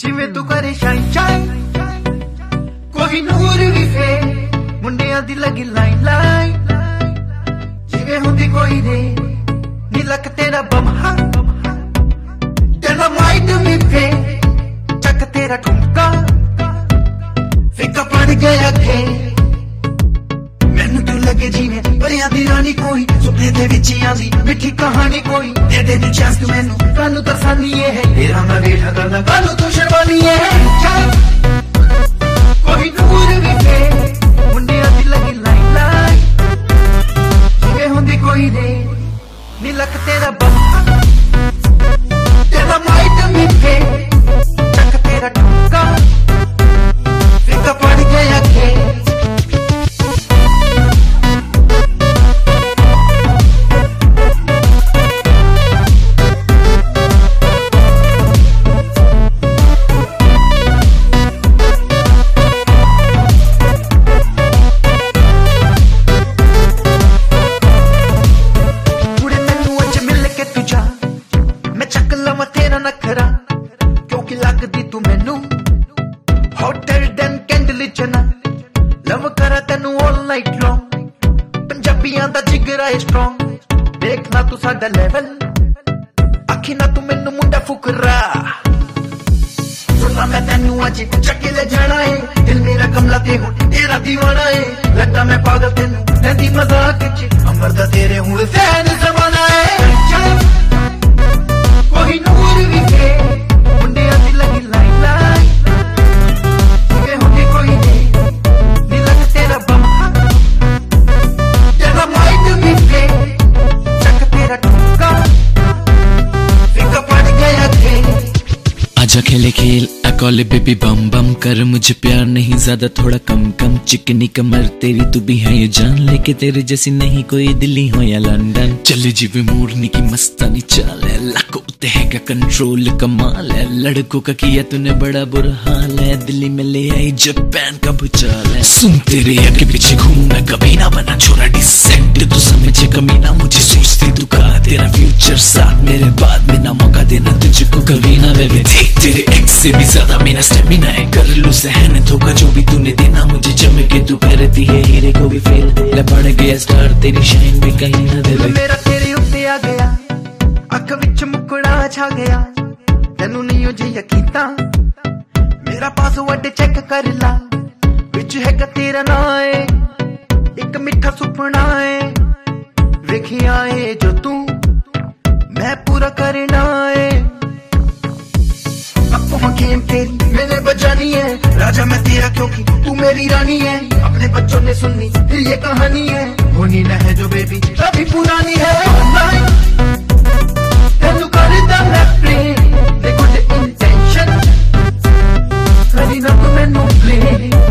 जिवें तू करे शाइन शाइन कोई नूर भी फे मुंडियां दी लगी लाइन लाइन जिवें हुंदी कोई रे नी लक तेरा बमहा तेरा माइट भी फे चक तेरा ठुमका फिका पड़ गया थे मैनू तू लगे जीने परियां दी रानी कोई सुपने दे विच आंदी मिठी कहानी कोई दे दे दी चांस तू मैनू कानू तरसानी है तेरा मैं वेठा करदा कानू तू शर्मानी है कोई नूर भी थे मुंडियां दी लगी लाइन लाइन जिवें हुंदी कोई रे नी लक तेरा बम्हा तेरा माइट भी थे चक तेरा ठुमका फिका पड़ गया थे क्योंकि लगदी तू मैनू होटल डन कैंडल जना लव करा तेनू ऑल नाइट लॉन्ग पंजाबियां दा जिगरा है स्ट्रॉन्ग देखना तू साडा लेवल आखी ना तू मैनू मुंडा फुकरा सुनना मैं तेनू अज चक्के ले जाना है दिल मेरा कमला ते हुण तेरा दीवाना है लगदा मैं पागल तेनू लैंदी मजाक च अमर दा तेरे हुण फैन जमाना है कोई नूर भी थे मुंडियां दी लगी लाइन लाइन जिवें हुंदी कोई रे नी लक तेरा बम्हा तेरा माइट भी थे चक तेरा ठुमका फिका पड़ गया थे आजा खेले खेल कॉले बेबी बम बम कर मुझे प्यार नहीं ज्यादा थोड़ा कम कम चिकनी कमर तेरी तू भी है ये जान लेके तेरे जैसी नहीं कोई दिल्ली हो या लंदन चले जीवे मोरनी की मस्तानी चाल है लाखों उते है का कंट्रोल कमाल है लड़कों का किया तूने बड़ा बुरा हाल है दिल्ली में ले आई जापान का भूचाल है सुन तेरे आगे पीछे घूमना कभी ना बना छोरा डिसेंट तू समझे कमीना मुझे सोचती तू कहा तेरा फ्यूचर साथ मेरे बाद में ना मौका देना तुझको कभी ना वे तेरे एक्स से भी ज्यादा मेरा स्टेमिना है कर लू सहन धोखा जो भी तूने देना मुझे चमके तू करती है हीरे को भी फेल मैं बढ़ गया स्टार तेरी शाइन भी कहीं ना दे मेरा तेरे उत्ते आ गया अख विच मुकड़ा छा गया तेनू नहीं हो जे यकीता मेरा पासवर्ड चेक कर ला विच है तेरा ना है एक मिठा सुपना है वेखिया है जो तू मैं पूरा करना है गेम तेरी मैंने बजानी है राजा मैं तेरा क्योंकि तू मेरी रानी है अपने बच्चों ने सुननी फिर ये कहानी है होनी न है जो बेबी अभी पुरानी है तेनू करदा मैं प्रेम देखो ते इंटेंशन करी ना तू मैनू प्ले